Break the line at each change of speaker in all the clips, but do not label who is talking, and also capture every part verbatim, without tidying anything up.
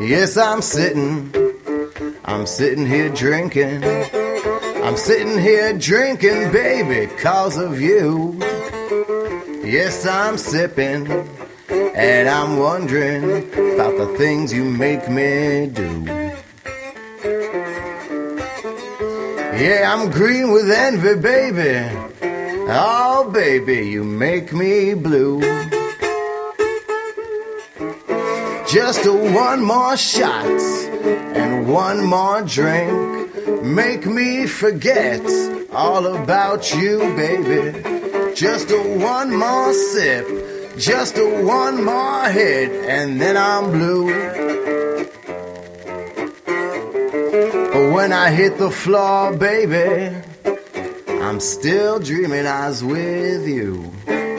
Yes, I'm sitting, I'm sitting here drinking. I'm sitting here drinking, baby, 'cause of you. Yes, I'm sipping, and I'm wondering about the things you make me do. Yeah, I'm green with envy, baby. Oh, baby, you make me blue. Just a one more shot and one more drink. Make me forget all about you, baby. Just a one more sip, just a one more hit, and then I'm blue. But when I hit the floor, baby, I'm still dreaming I was with you.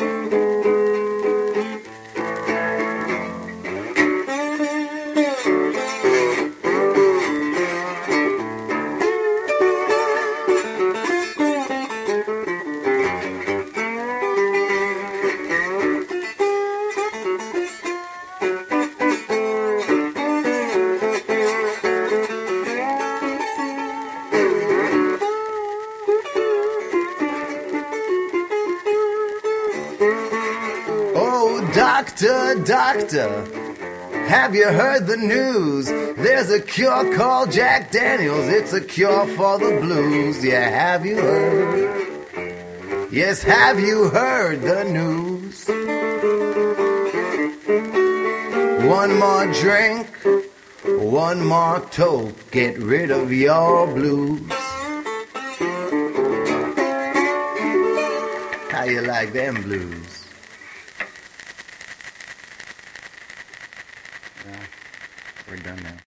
Oh, doctor, doctor, have you heard the news? There's a cure called Jack Daniels. It's a cure for the blues. Yeah, have you heard? Yes, have you heard the news? One more drink, one more toke, get rid of your blues. How you like them blues?
Yeah, we're done now.